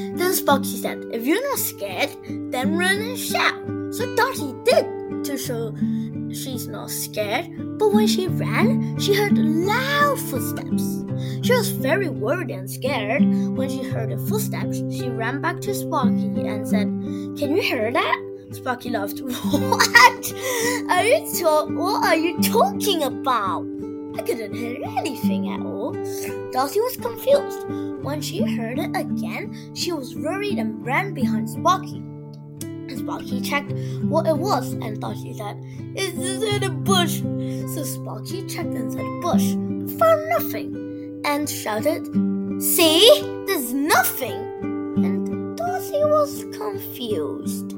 Then Sparky said, "If you're not scared, then run and shout." So Dorothy did to show she's not scared, but when she ran, she heard loud footsteps. She was very worried and scared. When she heard the footsteps, she ran back to Sparky and said, "Can you hear that?" Sparky laughed. What are you talking about? I couldn't hear anything at all. Dorothy was confused. When she heard it again, she was worried and ran behind Sparky. Sparky checked what it was, and Dorothy said, "It's in a bush." So Sparky checked inside the bush, but found nothing, and shouted, "See, there's nothing!" And Dorothy was confused.